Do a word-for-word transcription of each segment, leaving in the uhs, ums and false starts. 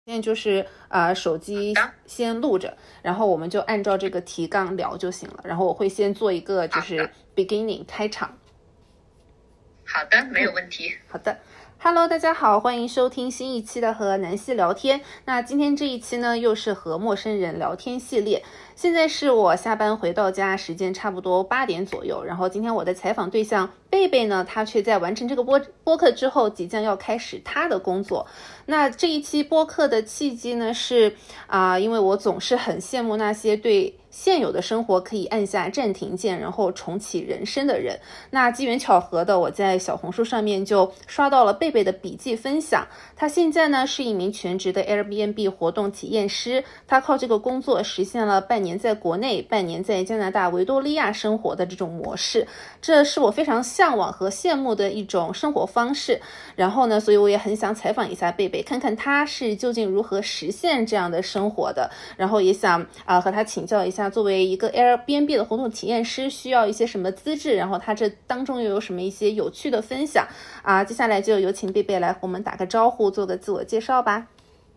现在就是呃手机先录着，然后我们就按照这个提纲聊就行了。然后我会先做一个就是 beginning 开场。 好的，没有问题。 嗯、好的。Hello， 大家好，欢迎收听新一期的和南希聊天。那今天这一期呢，又是和陌生人聊天系列。现在是我下班回到家，时间差不多八点左右。然后今天我的采访对象贝贝呢，他却在完成这个播播客之后，即将要开始他的工作。那这一期播客的契机呢，是啊、呃，因为我总是很羡慕那些对现有的生活可以按下暂停键，然后重启人生的人。那机缘巧合的，我在小红书上面就刷到了贝贝的笔记分享。他现在呢是一名全职的 Airbnb 活动体验师，他靠这个工作实现了半年在国内、半年在加拿大维多利亚生活的这种模式。这是我非常向往和羡慕的一种生活方式。然后呢，所以我也很想采访一下贝贝，看看他是究竟如何实现这样的生活的。然后也想啊、呃、和他请教一下，作为一个 Airbnb 的活动体验师需要一些什么资质，然后他这当中又有什么一些有趣的分享啊？接下来就有请贝贝来和我们打个招呼，做个自我介绍吧。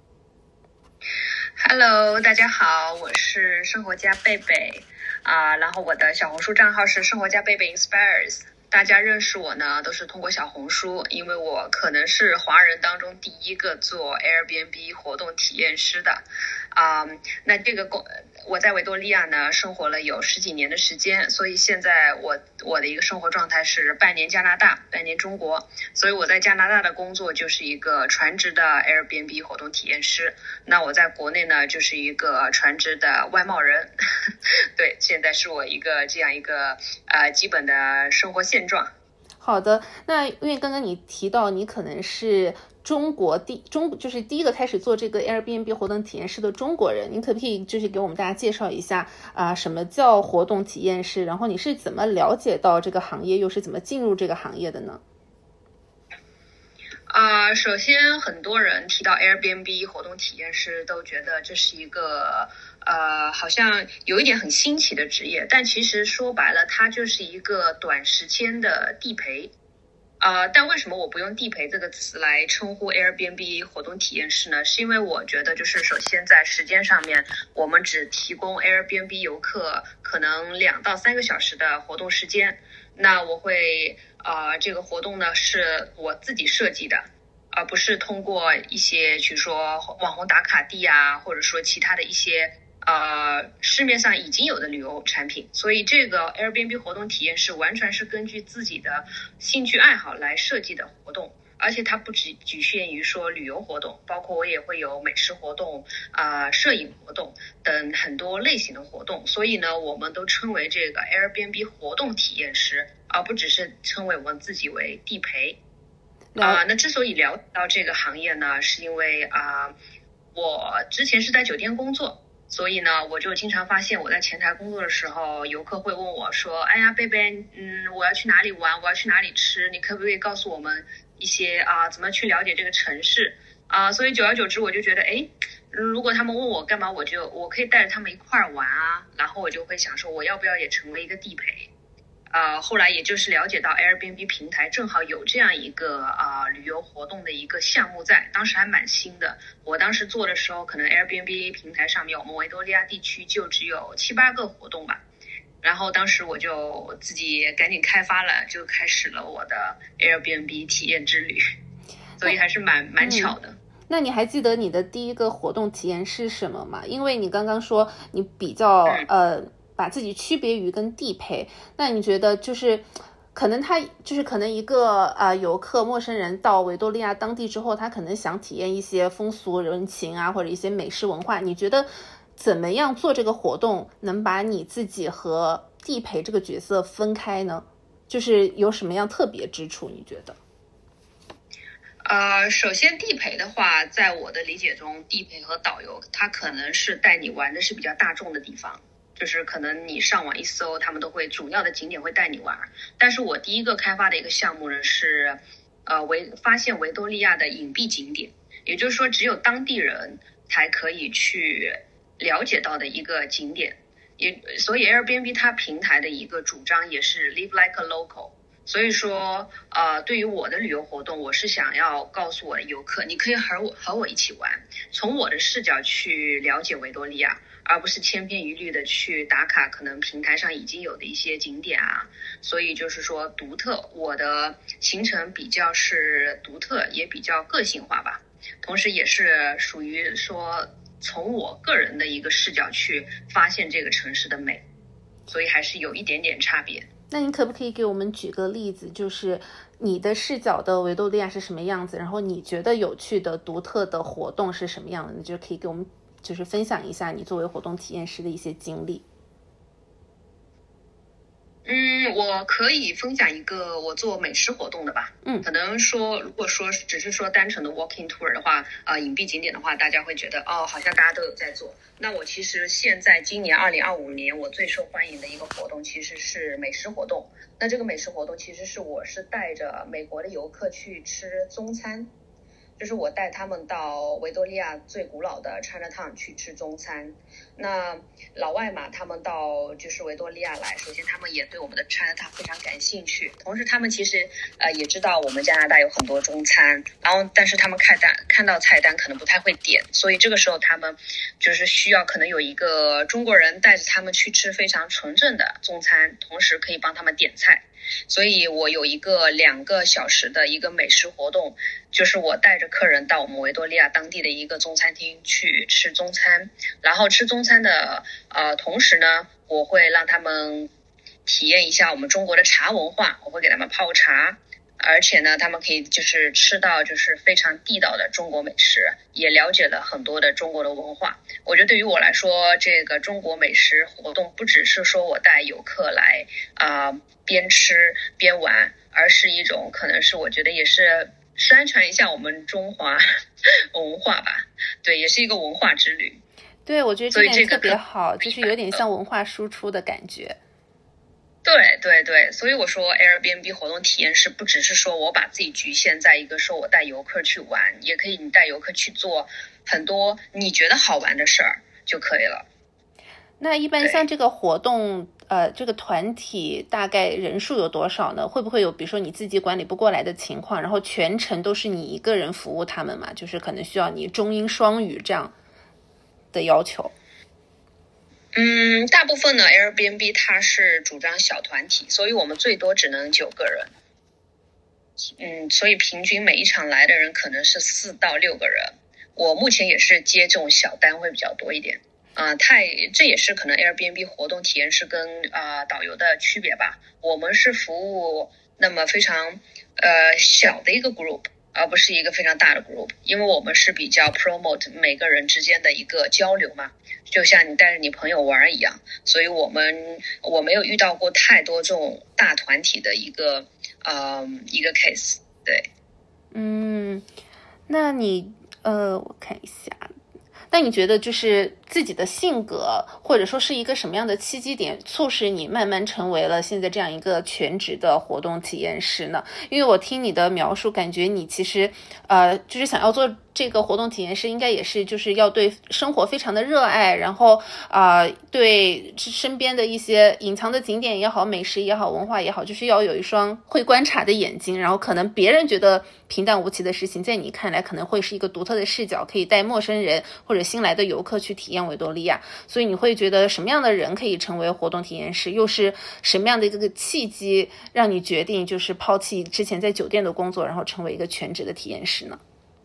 Hello， 大家好，我是生活家贝贝啊、呃，然后我的小红书账号是生活家贝贝 Inspires。大家认识我呢，都是通过小红书，因为我可能是华人当中第一个做 Airbnb 活动体验师的啊、嗯。那这个工我在维多利亚呢生活了有十几年的时间，所以现在我我的一个生活状态是半年加拿大，半年中国。所以我在加拿大的工作就是一个全职的 Airbnb 活动体验师，那我在国内呢就是一个全职的外贸人。对，现在是我一个这样一个呃基本的生活现状。 好的，那因为刚刚你提到你可能是中国第中就是第一个开始做这个 Airbnb 活动体验师的中国人，你可不可以就是给我们大家介绍一下啊、呃，什么叫活动体验师？然后你是怎么了解到这个行业，又是怎么进入这个行业的呢？ 啊、呃，首先很多人提到 Airbnb 活动体验师都觉得这是一个呃，好像有一点很新奇的职业，但其实说白了，它就是一个短时间的地陪。呃，但为什么我不用地陪这个词来称呼 Airbnb 活动体验师呢？是因为我觉得就是首先在时间上面，我们只提供 Airbnb 游客可能两到三个小时的活动时间。那我会呃，这个活动呢是我自己设计的，而不是通过一些去说网红打卡地啊，或者说其他的一些呃市面上已经有的旅游产品。所以这个 Airbnb 活动体验是完全是根据自己的兴趣爱好来设计的活动，而且它不只局限于说旅游活动，包括我也会有美食活动啊、呃、摄影活动等很多类型的活动。所以呢，我们都称为这个 Airbnb 活动体验师，而不只是称为我们自己为地陪。啊、呃，那之所以聊到这个行业呢，是因为啊、呃，我之前是在酒店工作，所以呢，我就经常发现我在前台工作的时候，游客会问我说：“哎呀，贝贝，嗯，我要去哪里玩？我要去哪里吃？你可不可以告诉我们一些啊、呃，怎么去了解这个城市啊、呃？”所以久而久之，我就觉得，哎，如果他们问我干嘛，我就我可以带着他们一块儿玩啊。然后我就会想说，我要不要也成为一个地陪？呃，后来也就是了解到 Airbnb 平台正好有这样一个啊、呃、旅游活动的一个项目在，当时还蛮新的。我当时做的时候，可能 Airbnb 平台上面我们维多利亚地区就只有七八个活动吧。然后当时我就自己赶紧开发了，就开始了我的 Airbnb 体验之旅，所以还是蛮蛮巧的。 嗯，那你还记得你的第一个活动体验是什么吗？因为你刚刚说你比较、嗯、呃。把自己区别于跟地陪，那你觉得就是可能他就是可能一个呃游客陌生人到维多利亚当地之后，他可能想体验一些风俗人情啊，或者一些美食文化，你觉得怎么样做这个活动能把你自己和地陪这个角色分开呢？就是有什么样特别之处你觉得？ 呃，首先地陪的话，在我的理解中，地陪和导游他可能是带你玩的是比较大众的地方，就是可能你上网一搜，他们都会主要的景点会带你玩。但是我第一个开发的一个项目呢是，呃，维发现维多利亚的隐蔽景点，也就是说只有当地人才可以去了解到的一个景点。也所以 Airbnb 它平台的一个主张也是 live like a local， 所以说，呃，对于我的旅游活动，我是想要告诉我的游客，你可以和我和我一起玩，从我的视角去了解维多利亚，而不是千篇一律的去打卡可能平台上已经有的一些景点啊。所以就是说独特，我的行程比较是独特，也比较个性化吧，同时也是属于说从我个人的一个视角去发现这个城市的美，所以还是有一点点差别。 那你可不可以给我们举个例子，就是你的视角的维多利亚是什么样子，然后你觉得有趣的独特的活动是什么样的，你就可以给我们就是分享一下你作为活动体验师的一些经历。 嗯，我可以分享一个我做美食活动的吧。 嗯， 可能说，如果说只是说单纯的 walking tour 的话，呃，隐蔽景点的话，大家会觉得哦，好像大家都有在做。那我其实现在今年二零二五年我最受欢迎的一个活动其实是美食活动。那这个美食活动其实是我是带着美国的游客去吃中餐。就是我带他们到维多利亚最古老的 Chinatown 去吃中餐。那老外嘛，他们到就是维多利亚来，首先他们也对我们的 Chinatown 非常感兴趣，同时他们其实呃也知道我们加拿大有很多中餐，然后但是他们看单看到菜单可能不太会点，所以这个时候他们就是需要可能有一个中国人带着他们去吃非常纯正的中餐，同时可以帮他们点菜。所以我有一个两个小时的一个美食活动，就是我带着客人到我们维多利亚当地的一个中餐厅去吃中餐，然后吃中餐的呃同时呢，我会让他们体验一下我们中国的茶文化，我会给他们泡茶，而且呢他们可以就是吃到就是非常地道的中国美食，也了解了很多的中国的文化。我觉得对于我来说，这个中国美食活动不只是说我带游客来啊、呃、边吃边玩，而是一种可能是我觉得也是宣传一下我们中华文化吧。对，也是一个文化之旅。 对，我觉得这点特别好，就是有点像文化输出的感觉。 对对对，所以我说 Airbnb 活动体验是不只是说我把自己局限在一个说我带游客去玩，也可以你带游客去做很多你觉得好玩的事儿就可以了。 那一般像这个活动呃，这个团体大概人数有多少呢？会不会有比如说你自己管理不过来的情况，然后全程都是你一个人服务他们嘛？就是可能需要你中英双语这样的要求。 嗯，大部分呢 Airbnb 它是主张小团体，所以我们最多只能九个人。嗯，所以平均每一场来的人可能是四到六个人。我目前也是接这种小单会比较多一点。啊、呃，太这也是可能 Airbnb 活动体验师跟啊、呃、导游的区别吧。我们是服务那么非常呃小的一个 group， 而不是一个非常大的 group， 因为我们是比较 promote 每个人之间的一个交流嘛。就像你带着你朋友玩一样，所以我们我没有遇到过太多这种大团体的一个呃一个 case。对， 嗯，那你呃，我看一下，那你觉得就是自己的性格，或者说是一个什么样的契机点，促使你慢慢成为了现在这样一个全职的活动体验师呢？因为我听你的描述，感觉你其实呃，就是想要做这个活动体验师，应该也是就是要对生活非常的热爱，然后啊、呃，对身边的一些隐藏的景点也好，美食也好，文化也好，就是要有一双会观察的眼睛，然后可能别人觉得平淡无奇的事情，在你看来可能会是一个独特的视角，可以带陌生人或者新来的游客去体验维多利亚。所以你会觉得什么样的人可以成为活动体验师，又是什么样的一个契机让你决定就是抛弃之前在酒店的工作，然后成为一个全职的体验师呢？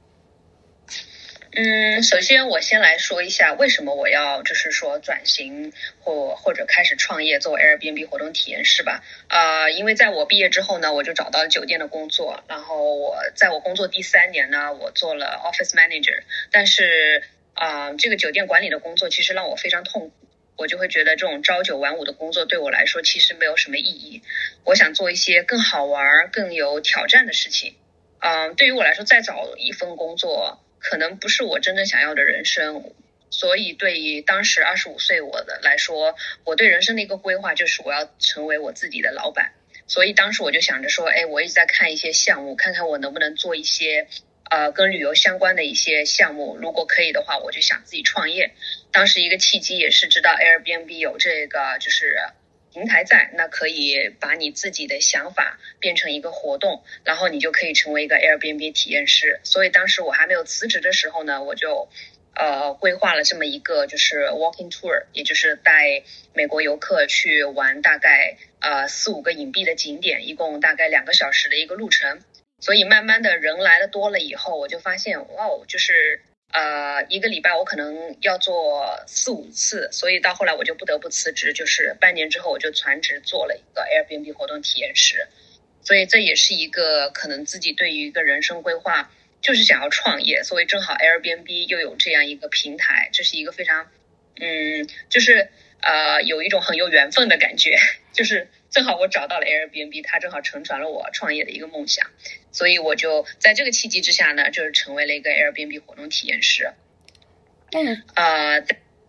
嗯，首先我先来说一下为什么我要就是说转型或或者开始创业做 Airbnb 活动体验师吧。呃，因为在我毕业之后呢，我就找到了酒店的工作，然后我在我工作第三年呢，我做了 Office Manager， 但是啊、呃，这个酒店管理的工作其实让我非常痛苦，我就会觉得这种朝九晚五的工作对我来说其实没有什么意义，我想做一些更好玩、更有挑战的事情。嗯、呃，对于我来说，再找一份工作可能不是我真正想要的人生，所以对于当时二十五岁我的来说，我对人生的一个规划就是我要成为我自己的老板。所以当时我就想着说，哎，我一直在看一些项目，看看我能不能做一些呃跟旅游相关的一些项目，如果可以的话，我就想自己创业。当时一个契机也是知道 Airbnb 有这个就是平台在，那可以把你自己的想法变成一个活动，然后你就可以成为一个 Airbnb 体验师。所以当时我还没有辞职的时候呢，我就呃规划了这么一个就是 walking tour， 也就是带美国游客去玩大概呃四五个隐蔽的景点，一共大概两个小时的一个路程。所以慢慢的人来的多了以后，我就发现哇哦，就是呃，一个礼拜我可能要做四五次，所以到后来我就不得不辞职，就是半年之后我就全职做了一个 Airbnb 活动体验师。所以这也是一个可能自己对于一个人生规划，就是想要创业，所以正好 Airbnb 又有这样一个平台，这是一个非常嗯，就是呃有一种很有缘分的感觉，就是正好我找到了 Airbnb， 它正好承传了我创业的一个梦想。所以我就在这个契机之下呢，就是成为了一个 Airbnb 活动体验师。 嗯， 呃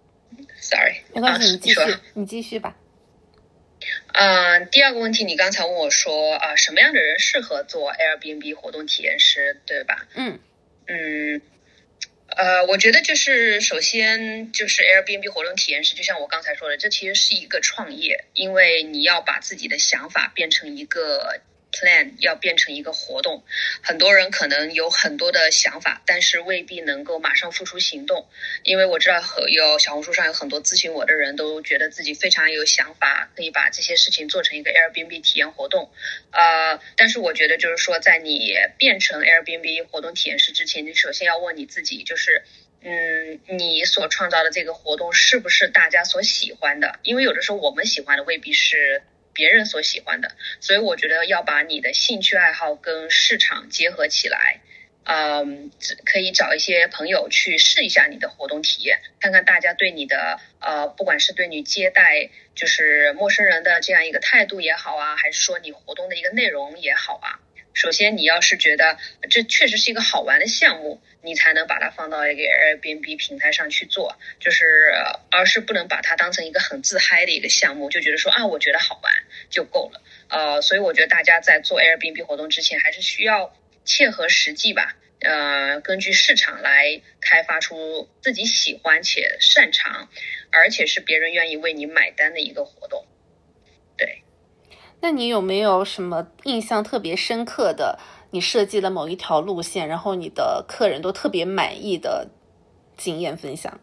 ，sorry， 没关系， 啊、 你继续， 你你继续吧。 呃，第二个问题，你刚才问我说，啊、呃，什么样的人适合做 Airbnb 活动体验师，对吧？ 嗯嗯，呃，我觉得就是首先就是 Airbnb 活动体验师，就像我刚才说的，这其实是一个创业，因为你要把自己的想法变成一个plan， 要变成一个活动。很多人可能有很多的想法，但是未必能够马上付出行动。因为我知道有小红书上有很多咨询我的人都觉得自己非常有想法，可以把这些事情做成一个 Airbnb 体验活动。呃，但是我觉得就是说，在你变成 Airbnb 活动体验师之前，你首先要问你自己，就是嗯，你所创造的这个活动是不是大家所喜欢的？因为有的时候我们喜欢的未必是别人所喜欢的，所以我觉得要把你的兴趣爱好跟市场结合起来。嗯，可以找一些朋友去试一下你的活动体验，看看大家对你的呃，不管是对你接待就是陌生人的这样一个态度也好啊，还是说你活动的一个内容也好啊。首先你要是觉得这确实是一个好玩的项目，你才能把它放到一个 Airbnb 平台上去做，就是而是不能把它当成一个很自嗨的一个项目，就觉得说啊我觉得好玩就够了。呃，所以我觉得大家在做 Airbnb 活动之前还是需要切合实际吧，呃，根据市场来开发出自己喜欢且擅长，而且是别人愿意为你买单的一个活动。对。 那你有没有什么印象特别深刻的，你设计了某一条路线，然后你的客人都特别满意的经验分享？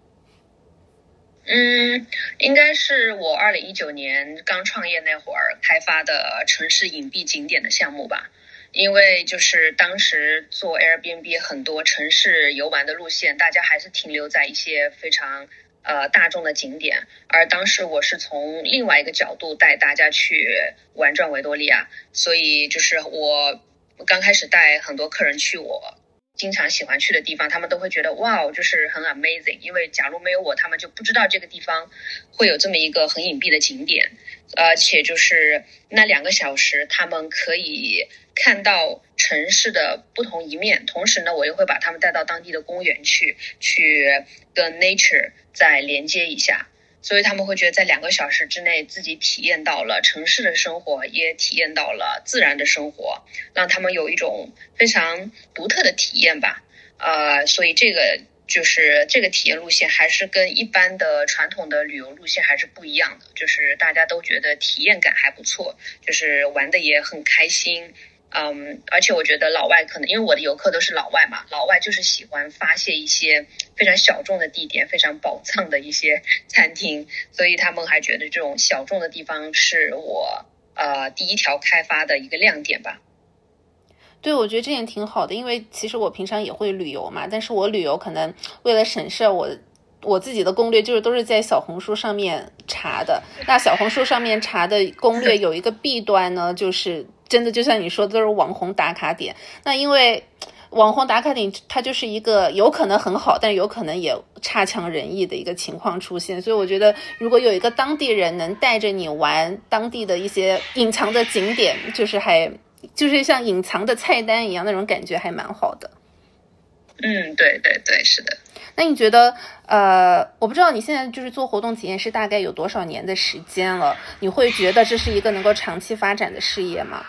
嗯，应该是我二零一九年刚创业那会儿开发的城市隐蔽景点的项目吧。因为就是当时做 Airbnb 很多城市游玩的路线，大家还是停留在一些非常呃大众的景点，而当时我是从另外一个角度带大家去玩转维多利亚，所以就是我刚开始带很多客人去我经常喜欢去的地方，他们都会觉得哇，就是很 amazing， 因为假如没有我，他们就不知道这个地方会有这么一个很隐蔽的景点，而且就是那两个小时他们可以看到城市的不同一面，同时呢我又会把他们带到当地的公园去去跟 nature 再连接一下，所以他们会觉得在两个小时之内自己体验到了城市的生活，也体验到了自然的生活，让他们有一种非常独特的体验吧。呃，所以这个就是这个体验路线还是跟一般的传统的旅游路线还是不一样的，就是大家都觉得体验感还不错，就是玩的也很开心。嗯，而且我觉得老外可能因为我的游客都是老外嘛，老外就是喜欢发现一些非常小众的地点，非常宝藏的一些餐厅，所以他们还觉得这种小众的地方是我呃第一条开发的一个亮点吧。 对，我觉得这点挺好的，因为其实我平常也会旅游嘛，但是我旅游可能为了省事，我我自己的攻略就是都是在小红书上面查的。那小红书上面查的攻略有一个弊端呢，就是真的就像你说的都是网红打卡点。那因为网红打卡点它就是一个有可能很好，但有可能也差强人意的一个情况出现，所以我觉得如果有一个当地人能带着你玩当地的一些隐藏的景点，就是还就是像隐藏的菜单一样，那种感觉还蛮好的。 嗯，对对对，是的。 那你觉得呃，我不知道你现在就是做活动体验师大概有多少年的时间了，你会觉得这是一个能够长期发展的事业吗？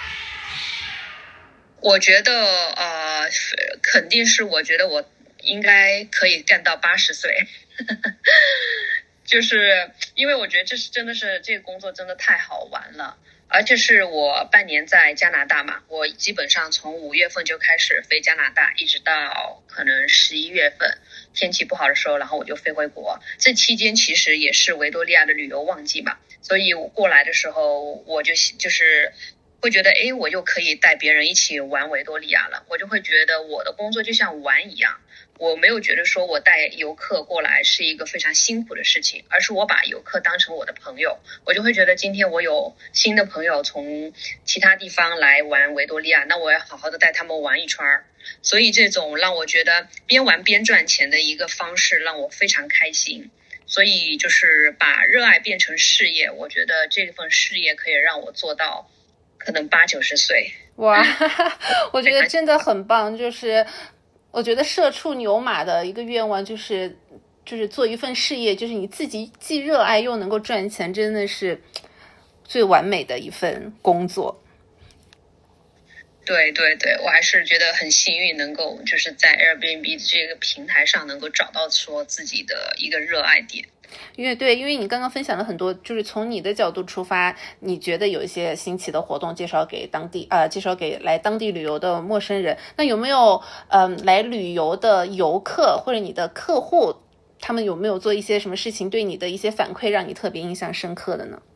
我觉得呃，肯定是我觉得我应该可以干到八十岁就是因为我觉得这是真的是这个工作真的太好玩了。而且是我半年在加拿大嘛，我基本上从五月份就开始飞加拿大，一直到可能十一月份天气不好的时候，然后我就飞回国。这期间其实也是维多利亚的旅游旺季嘛，所以我过来的时候我就就是会觉得，诶，我又可以带别人一起玩维多利亚了。我就会觉得我的工作就像玩一样，我没有觉得说我带游客过来是一个非常辛苦的事情，而是我把游客当成我的朋友。我就会觉得今天我有新的朋友从其他地方来玩维多利亚，那我要好好的带他们玩一圈。所以这种让我觉得边玩边赚钱的一个方式让我非常开心。所以就是把热爱变成事业，我觉得这份事业可以让我做到可能八九十岁。 哇，我觉得真的很棒。就是我觉得社畜牛马的一个愿望就是就是做一份事业，就是你自己既热爱又能够赚钱，真的是最完美的一份工作。 对对对，我还是觉得很幸运能够就是在 Airbnb 这个平台上能够找到说自己的一个热爱点。 因为对，因为你刚刚分享了很多，就是从你的角度出发，你觉得有一些新奇的活动介绍给当地呃，介绍给来当地旅游的陌生人。那有没有嗯、呃、来旅游的游客或者你的客户，他们有没有做一些什么事情对你的一些反馈让你特别印象深刻的呢？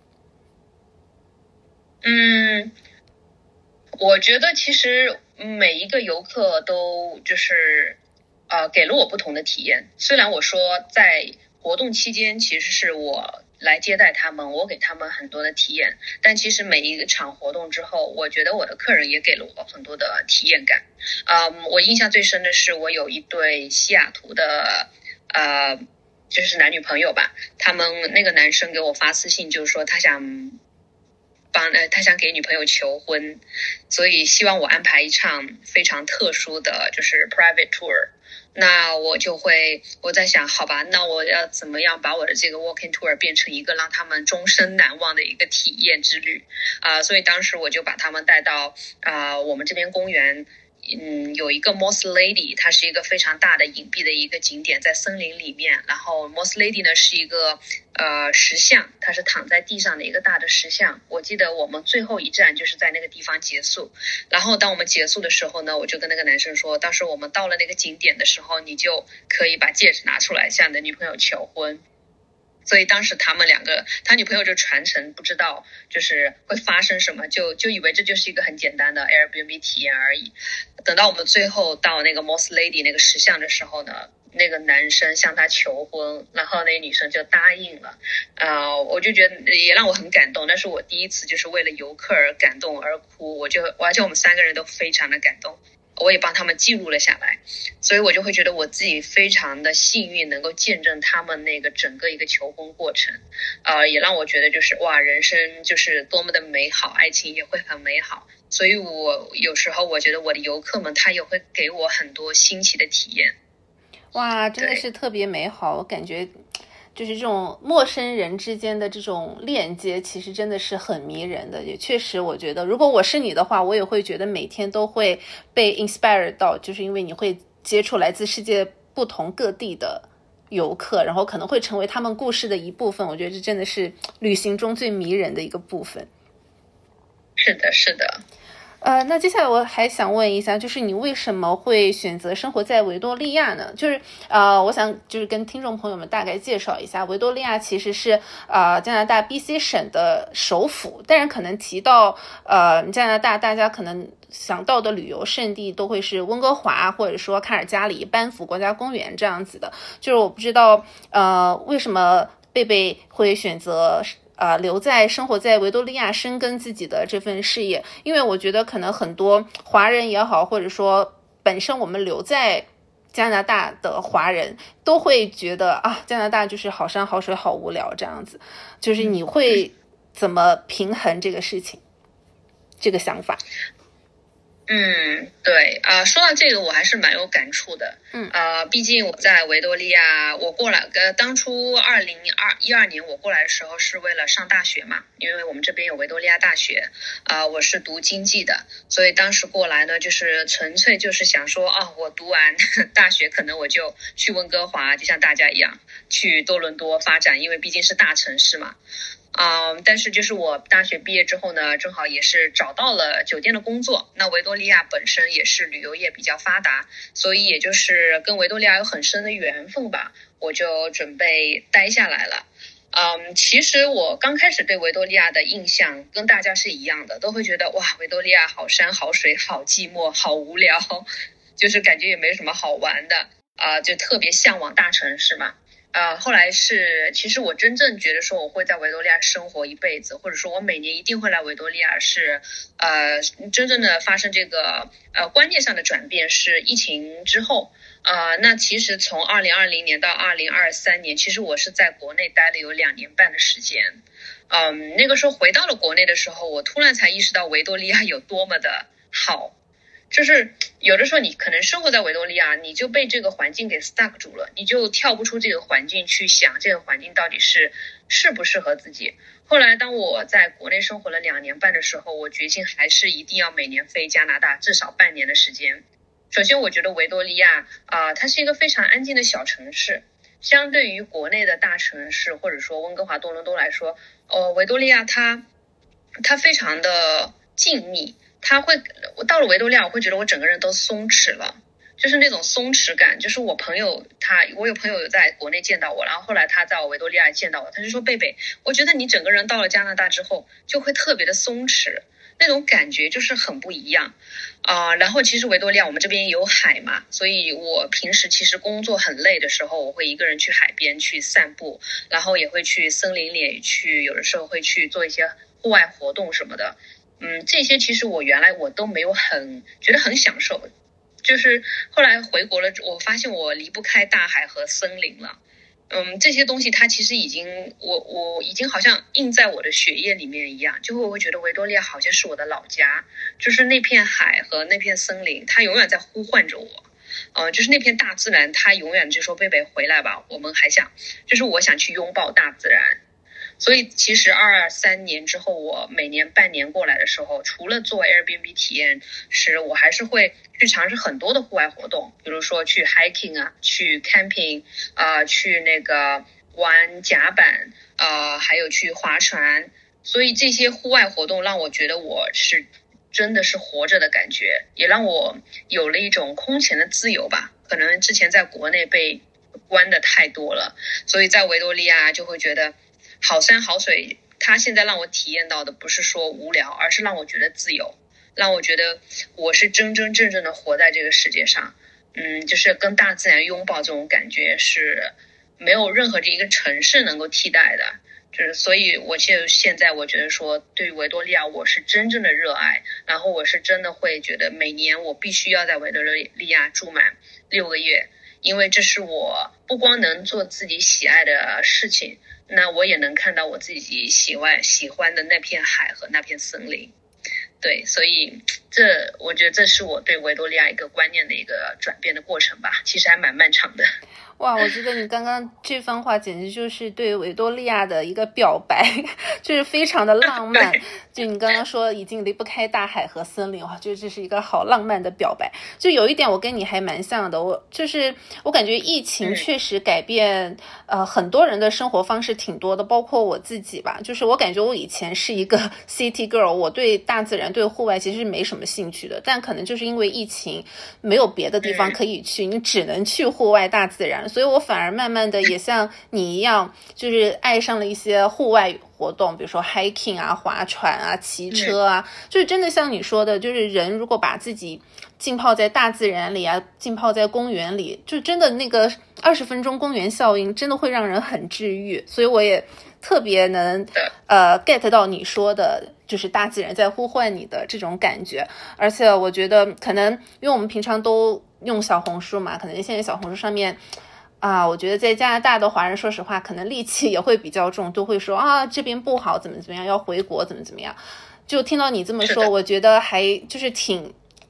嗯，我觉得其实每一个游客都就是呃给了我不同的体验。虽然我说在活动期间其实是我来接待他们，我给他们很多的体验，但其实每一个场活动之后，我觉得我的客人也给了我很多的体验感。嗯，我印象最深的是我有一对西雅图的呃就是男女朋友吧，他们那个男生给我发私信，就是说他想帮呃他想给女朋友求婚，所以希望我安排一场非常特殊的就是 private tour。那我就会我在想，好吧，那我要怎么样把我的这个 walking tour 变成一个让他们终身难忘的一个体验之旅啊、呃！所以当时我就把他们带到啊、呃、我们这边公园。嗯，有一个 Moss Lady， 它是一个非常大的隐蔽的一个景点，在森林里面。然后 Moss Lady 呢是一个呃石像，它是躺在地上的一个大的石像。我记得我们最后一站就是在那个地方结束。然后当我们结束的时候呢，我就跟那个男生说，当时我们到了那个景点的时候，你就可以把戒指拿出来向你的女朋友求婚。所以当时他们两个，他女朋友就全程不知道就是会发生什么，就就以为这就是一个很简单的 Airbnb 体验而已。等到我们最后到那个 Moss Lady 那个石像的时候呢，那个男生向她求婚，然后那个女生就答应了。呃，我就觉得也让我很感动，那是我第一次就是为了游客而感动而哭，我就而且我们三个人都非常的感动。我也帮他们记录了下来，所以我就会觉得我自己非常的幸运，能够见证他们那个整个一个求婚过程，呃，也让我觉得就是哇，人生就是多么的美好，爱情也会很美好。所以我有时候我觉得我的游客们他也会给我很多新奇的体验。 哇，真的是特别美好，我感觉就是这种陌生人之间的这种链接其实真的是很迷人的。也确实我觉得如果我是你的话，我也会觉得每天都会被 inspire 到，就是因为你会接触来自世界不同各地的游客，然后可能会成为他们故事的一部分。我觉得这真的是旅行中最迷人的一个部分。 是的是的。 呃，那接下来我还想问一下，就是你为什么会选择生活在维多利亚呢？就是呃，我想就是跟听众朋友们大概介绍一下，维多利亚其实是呃加拿大 B C 省的首府。当然，可能提到呃加拿大，大家可能想到的旅游胜地都会是温哥华，或者说卡尔加里、班夫国家公园这样子的。就是我不知道呃为什么贝贝会选择呃，留在生活在维多利亚深耕自己的这份事业。因为我觉得可能很多华人也好，或者说本身我们留在加拿大的华人都会觉得啊，加拿大就是好山好水好无聊这样子。就是你会怎么平衡这个事情，这个想法？ 嗯，对啊、呃，说到这个我还是蛮有感触的。 嗯， 呃，毕竟我在维多利亚，我过来呃，当初二零二一二年我过来的时候是为了上大学嘛，因为我们这边有维多利亚大学，啊、呃，我是读经济的，所以当时过来呢，就是纯粹就是想说，哦，我读完大学可能我就去温哥华，就像大家一样去多伦多发展，因为毕竟是大城市嘛。嗯，但是就是我大学毕业之后呢，正好也是找到了酒店的工作。那维多利亚本身也是旅游业比较发达，所以也就是跟维多利亚有很深的缘分吧，我就准备待下来了。嗯，其实我刚开始对维多利亚的印象跟大家是一样的，都会觉得哇，维多利亚好山好水好寂寞好无聊，就是感觉也没什么好玩的啊、呃，就特别向往大城市嘛。呃，后来是，其实我真正觉得说我会在维多利亚生活一辈子，或者说我每年一定会来维多利亚是，呃，真正的发生这个呃观念上的转变是疫情之后。呃，那其实从二零二零年到二零二三年，其实我是在国内待了有两年半的时间。嗯，那个时候回到了国内的时候，我突然才意识到维多利亚有多么的好。就是有的时候你可能生活在维多利亚，你就被这个环境给 stuck 住了，你就跳不出这个环境去想这个环境到底是适不适合自己。后来当我在国内生活了两年半的时候，我决心还是一定要每年飞加拿大至少半年的时间。首先我觉得维多利亚啊、呃，它是一个非常安静的小城市，相对于国内的大城市或者说温哥华多伦多来说，呃，维多利亚它它非常的静谧。他会，我到了维多利亚，我会觉得我整个人都松弛了，就是那种松弛感。就是我朋友他，我有朋友有在国内见到我，然后后来他在我维多利亚见到我，他就说贝贝，我觉得你整个人到了加拿大之后就会特别的松弛，那种感觉就是很不一样啊、呃。然后其实维多利亚我们这边有海嘛，所以我平时其实工作很累的时候，我会一个人去海边去散步，然后也会去森林里去，有的时候会去做一些户外活动什么的。嗯，这些其实我原来我都没有很觉得很享受，就是后来回国了，我发现我离不开大海和森林了。嗯，这些东西它其实已经我我已经好像印在我的血液里面一样，就会我会觉得维多利亚好像是我的老家，就是那片海和那片森林，它永远在呼唤着我。呃，就是那片大自然，它永远就说贝贝回来吧，我们还想，就是我想去拥抱大自然。所以其实二三年之后，我每年半年过来的时候，除了做 Airbnb 体验师，我还是会去尝试很多的户外活动，比如说去 hiking 啊，去 camping 啊、呃，去那个玩甲板啊、呃，还有去划船。所以这些户外活动让我觉得我是真的是活着的感觉，也让我有了一种空前的自由吧。可能之前在国内被关的太多了，所以在维多利亚就会觉得好山好水，它现在让我体验到的不是说无聊，而是让我觉得自由，让我觉得我是真真正正的活在这个世界上。嗯，就是跟大自然拥抱这种感觉是没有任何这一个城市能够替代的。就是所以我就现在我觉得说对于维多利亚我是真正的热爱，然后我是真的会觉得每年我必须要在维多利亚住满六个月，因为这是我不光能做自己喜爱的事情，那我也能看到我自己喜欢喜欢的那片海和那片森林。对，所以这我觉得这是我对维多利亚一个观念的一个转变的过程吧，其实还蛮漫长的。 哇，我觉得你刚刚这番话简直就是对维多利亚的一个表白，就是非常的浪漫。就你刚刚说已经离不开大海和森林，哇，就这是一个好浪漫的表白。就有一点我跟你还蛮像的，我就是我感觉疫情确实改变、嗯、呃很多人的生活方式挺多的，包括我自己吧。就是我感觉我以前是一个 city girl， 我对大自然对户外其实没什么兴趣的，但可能就是因为疫情没有别的地方可以去，你只能去户外大自然，所以我反而慢慢的也像你一样，就是爱上了一些户外活动，比如说 hiking 啊、划船啊、骑车啊，就是真的像你说的，就是人如果把自己浸泡在大自然里啊，浸泡在公园里，就真的那个二十分钟公园效应真的会让人很治愈。所以我也特别能呃 get 到你说的就是大自然在呼唤你的这种感觉。而且我觉得可能因为我们平常都用小红书嘛，可能现在小红书上面啊，我觉得在加拿大的华人说实话可能戾气也会比较重，都会说啊这边不好怎么怎么样，要回国怎么怎么样。就听到你这么说，我觉得还就是挺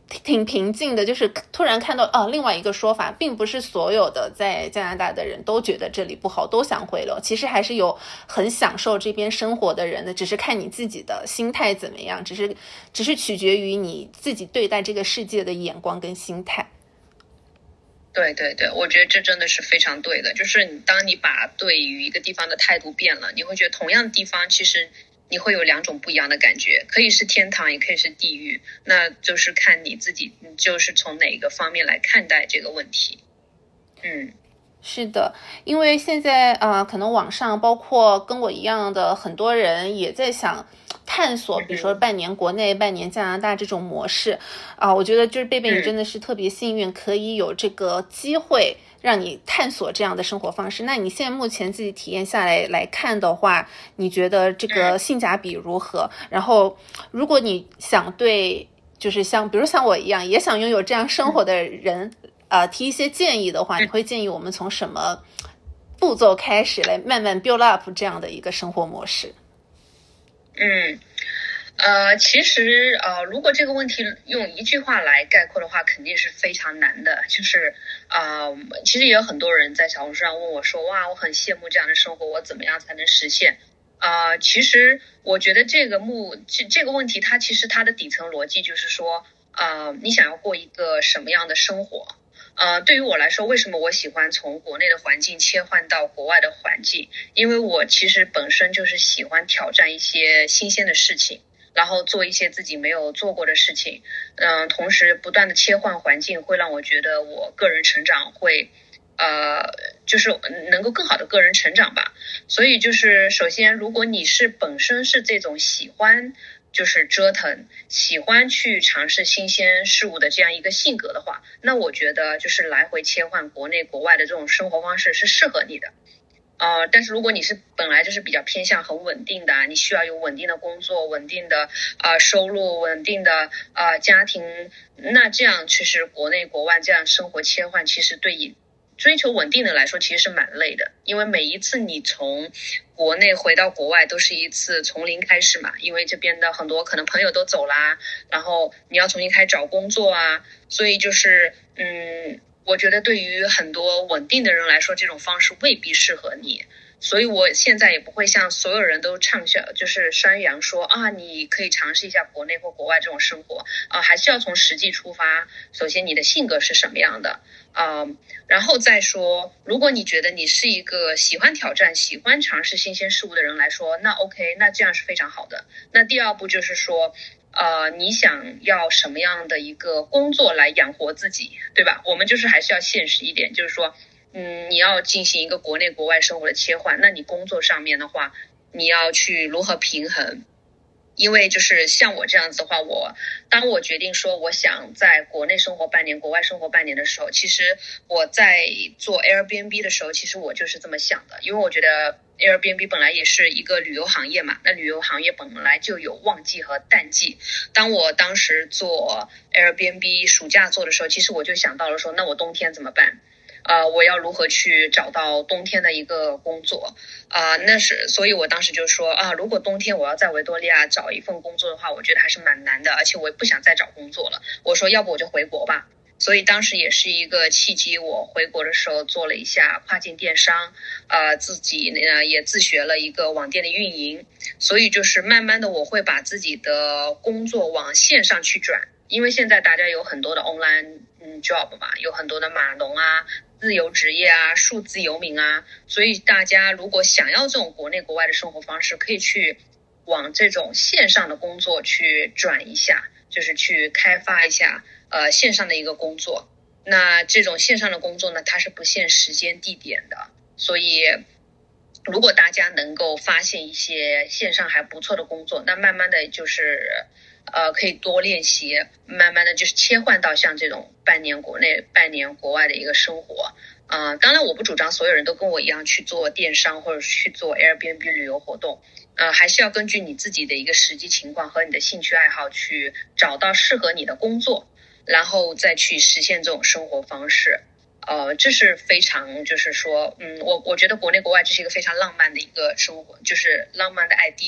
挺平静的，就是突然看到哦，另外一个说法，并不是所有的在加拿大的人都觉得这里不好，都想回流。其实还是有很享受这边生活的人的，只是看你自己的心态怎么样，只是只是取决于你自己对待这个世界的眼光跟心态。 对对对，我觉得这真的是非常对的。就是你当你把对于一个地方的态度变了，你会觉得同样的地方其实你会有两种不一样的感觉，可以是天堂也可以是地狱，那就是看你自己就是从哪个方面来看待这个问题。嗯， 是的，因为现在呃，可能网上包括跟我一样的很多人也在想探索，比如说半年国内半年加拿大这种模式啊、呃，我觉得就是贝贝你真的是特别幸运，可以有这个机会让你探索这样的生活方式。那你现在目前自己体验下来来看的话，你觉得这个性价比如何？然后如果你想对就是像比如像我一样也想拥有这样生活的人呃，提一些建议的话，你会建议我们从什么步骤开始来慢慢 build up 这样的一个生活模式？ 嗯，呃，其实呃，如果这个问题用一句话来概括的话，肯定是非常难的。就是呃，其实也有很多人在小红书上问我说，哇，我很羡慕这样的生活，我怎么样才能实现？呃，其实我觉得这个目这这个问题，它其实它的底层逻辑就是说，呃，你想要过一个什么样的生活？呃，对于我来说，为什么我喜欢从国内的环境切换到国外的环境？因为我其实本身就是喜欢挑战一些新鲜的事情，然后做一些自己没有做过的事情。嗯、呃，同时不断的切换环境，会让我觉得我个人成长会，呃，就是能够更好的个人成长吧。所以就是首先，如果你是本身是这种喜欢就是折腾，喜欢去尝试新鲜事物的这样一个性格的话，那我觉得就是来回切换国内国外的这种生活方式是适合你的。呃，但是如果你是本来就是比较偏向很稳定的，你需要有稳定的工作、稳定的呃收入、稳定的呃家庭，那这样其实国内国外这样生活切换，其实对于追求稳定的来说其实是蛮累的，因为每一次你从国内回到国外都是一次从零开始嘛，因为这边的很多可能朋友都走啦，然后你要重新开始找工作啊，所以就是嗯，我觉得对于很多稳定的人来说，这种方式未必适合你。所以我现在也不会像所有人都畅销，就是宣扬说啊，你可以尝试一下国内或国外这种生活啊，还是要从实际出发。首先，你的性格是什么样的啊？然后再说，如果你觉得你是一个喜欢挑战、喜欢尝试新鲜事物的人来说，那 OK， 那这样是非常好的。那第二步就是说，呃，你想要什么样的一个工作来养活自己，对吧？我们就是还是要现实一点，就是说。嗯，你要进行一个国内国外生活的切换，那你工作上面的话，你要去如何平衡？因为就是像我这样子的话，我当我决定说我想在国内生活半年，国外生活半年的时候，其实我在做 Airbnb 的时候，其实我就是这么想的，因为我觉得 Airbnb 本来也是一个旅游行业嘛，那旅游行业本来就有旺季和淡季。当我当时做 Airbnb 暑假做的时候，其实我就想到了说，那我冬天怎么办？呃，我要如何去找到冬天的一个工作啊、呃？那是，所以我当时就说啊，如果冬天我要在维多利亚找一份工作的话，我觉得还是蛮难的，而且我也不想再找工作了。我说，要不我就回国吧。所以当时也是一个契机，我回国的时候做了一下跨境电商，呃，自己呢也自学了一个网店的运营，所以就是慢慢的我会把自己的工作往线上去转，因为现在大家有很多的 online 嗯 job 嘛，有很多的码农啊。自由职业啊，数字游民啊，所以大家如果想要这种国内国外的生活方式，可以去往这种线上的工作去转一下，就是去开发一下呃线上的一个工作。那这种线上的工作呢，它是不限时间地点的，所以如果大家能够发现一些线上还不错的工作，那慢慢的就是呃，可以多练习，慢慢的就是切换到像这种半年国内、半年国外的一个生活。啊、呃，当然我不主张所有人都跟我一样去做电商或者去做 Airbnb 旅游活动，呃，还是要根据你自己的一个实际情况和你的兴趣爱好去找到适合你的工作，然后再去实现这种生活方式。呃，这是非常就是说，嗯，我我觉得国内国外这是一个非常浪漫的一个生活，就是浪漫的 idea。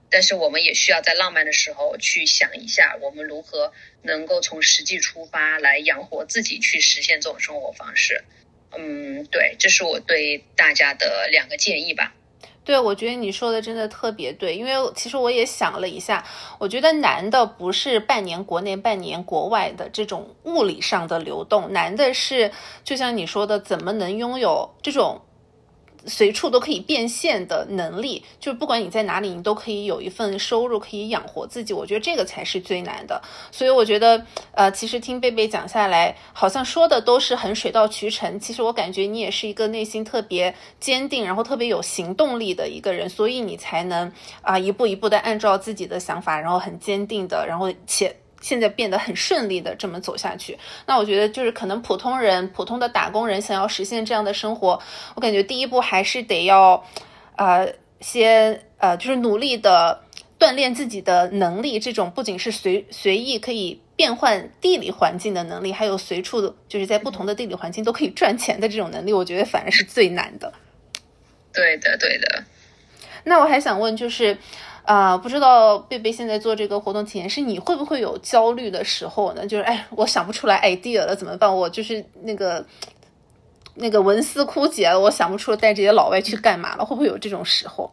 但是我们也需要在浪漫的时候去想一下，我们如何能够从实际出发来养活自己，去实现这种生活方式。嗯，对，这是我对大家的两个建议吧。 对，我觉得你说的真的特别对，因为其实我也想了一下，我觉得难的不是半年国内半年国外的这种物理上的流动，难的是就像你说的，怎么能拥有这种随处都可以变现的能力，就不管你在哪里，你都可以有一份收入，可以养活自己。我觉得这个才是最难的。所以我觉得，呃，其实听贝贝讲下来，好像说的都是很水到渠成。其实我感觉你也是一个内心特别坚定，然后特别有行动力的一个人，所以你才能啊、呃、一步一步的按照自己的想法，然后很坚定的，然后且现在变得很顺利的这么走下去。那我觉得就是可能普通人普通的打工人想要实现这样的生活，我感觉第一步还是得要呃先呃就是努力的锻炼自己的能力，这种不仅是随随意可以变换地理环境的能力，还有随处就是在不同的地理环境都可以赚钱的这种能力，我觉得反而是最难的。 对的对的。 那我还想问就是啊、呃，不知道贝贝现在做这个活动体验是你会不会有焦虑的时候呢？就是哎，我想不出来 idea 了怎么办？我就是那个那个文思枯竭了，我想不出带这些老外去干嘛了，会不会有这种时候？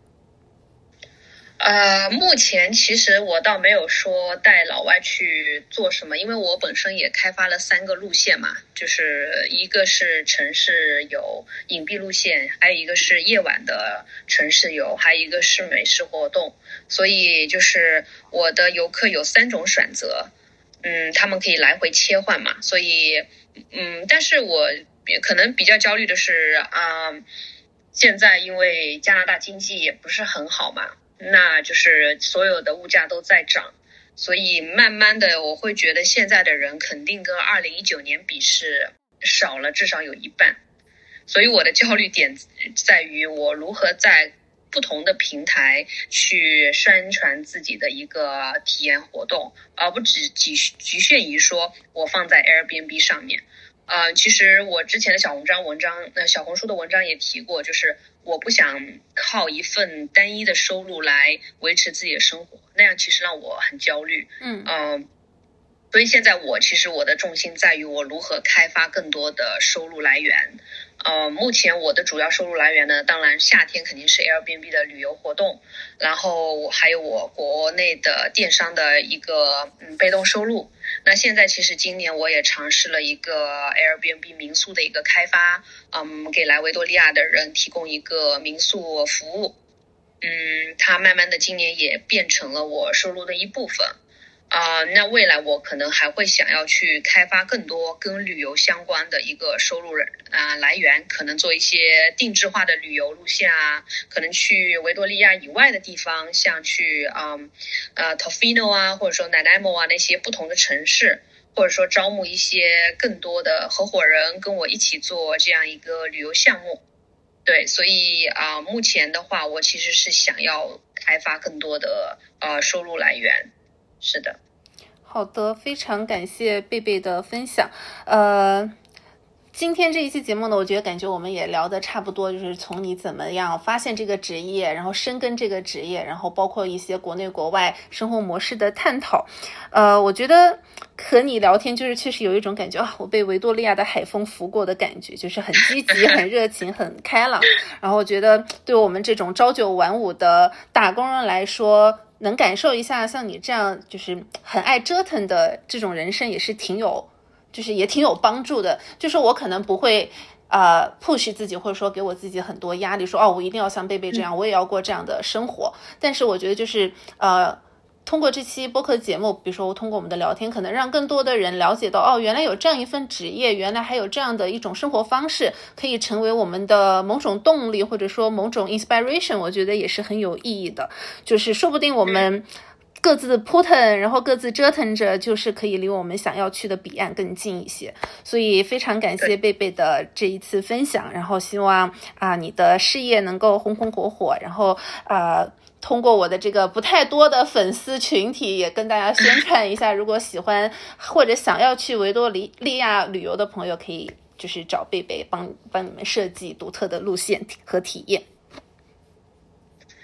呃，目前其实我倒没有说带老外去做什么，因为我本身也开发了三个路线嘛，就是一个是城市游隐蔽路线，还有一个是夜晚的城市游，还有一个是美食活动，所以就是我的游客有三种选择，嗯，他们可以来回切换嘛，所以嗯，但是我可能比较焦虑的是啊、呃，现在因为加拿大经济也不是很好嘛。那就是所有的物价都在涨，所以慢慢的我会觉得现在的人肯定跟二零一九年比是少了至少有一半，所以我的焦虑点在于我如何在不同的平台去宣传自己的一个体验活动，而不只局局限于说我放在 Airbnb 上面。呃，其实我之前的小红章文章，呃，小红书的文章也提过，就是我不想靠一份单一的收入来维持自己的生活，那样其实让我很焦虑。 嗯， 呃，所以现在我其实我的重心在于我如何开发更多的收入来源。呃，目前我的主要收入来源呢，当然夏天肯定是 Airbnb 的旅游活动，然后还有我国内的电商的一个嗯被动收入。那现在其实今年我也尝试了一个 Airbnb 民宿的一个开发，嗯，给来维多利亚的人提供一个民宿服务，嗯，它慢慢的今年也变成了我收入的一部分。啊、呃，那未来我可能还会想要去开发更多跟旅游相关的一个收入啊、呃、来源，可能做一些定制化的旅游路线啊，可能去维多利亚以外的地方，像去啊呃 Tofino 啊，或者说 Nanaimo 啊那些不同的城市，或者说招募一些更多的合伙人跟我一起做这样一个旅游项目。对，所以啊、呃，目前的话，我其实是想要开发更多的呃收入来源。是的， 好的，非常感谢贝贝的分享。呃，今天这一期节目呢，我觉得感觉我们也聊得差不多，就是从你怎么样发现这个职业，然后深耕这个职业，然后包括一些国内国外生活模式的探讨。呃，我觉得和你聊天就是确实有一种感觉啊，我被维多利亚的海风拂过的感觉，就是很积极、很热情、很开朗。然后我觉得对我们这种朝九晚五的打工人来说，能感受一下像你这样就是很爱折腾的这种人生也是挺有就是也挺有帮助的。就是我可能不会呃 push 自己，或者说给我自己很多压力，说哦我一定要像贝贝这样、嗯、我也要过这样的生活。但是我觉得就是呃通过这期播客节目，比如说通过我们的聊天，可能让更多的人了解到哦，原来有这样一份职业，原来还有这样的一种生活方式，可以成为我们的某种动力，或者说某种 inspiration， 我觉得也是很有意义的。就是说不定我们各自扑腾，然后各自折腾着，就是可以离我们想要去的彼岸更近一些。所以非常感谢贝贝的这一次分享，然后希望啊你的事业能够红红火火，然后啊。呃通过我的这个不太多的粉丝群体也跟大家宣传一下，如果喜欢或者想要去维多利亚旅游的朋友，可以就是找贝贝帮帮你们设计独特的路线和体验。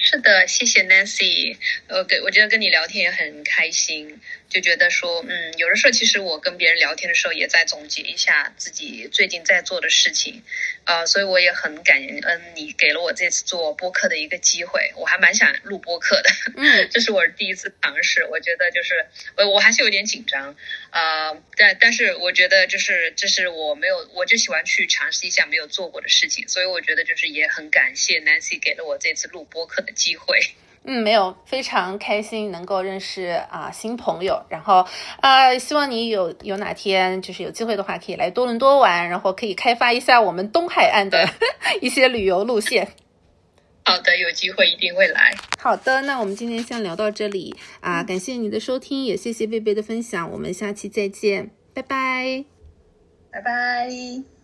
是的，谢谢 Nancy。呃，跟我觉得跟你聊天也很开心，就觉得说，嗯，有的时候其实我跟别人聊天的时候，也在总结一下自己最近在做的事情，呃，所以我也很感恩你给了我这次做播客的一个机会，我还蛮想录播客的， 嗯， 这是我第一次尝试，我觉得就是我我还是有点紧张，呃，但但是我觉得就是这是我没有，我就喜欢去尝试一下没有做过的事情，所以我觉得就是也很感谢 Nancy 给了我这次录播客的机会。 嗯，没有，非常开心能够认识啊、呃、新朋友，然后呃，希望你有有哪天就是有机会的话，可以来多伦多玩，然后可以开发一下我们东海岸的一些旅游路线。 好的，有机会一定会来。 好的，那我们今天先聊到这里啊、呃，感谢你的收听，也谢谢贝贝的分享，我们下期再见，拜拜， 拜拜。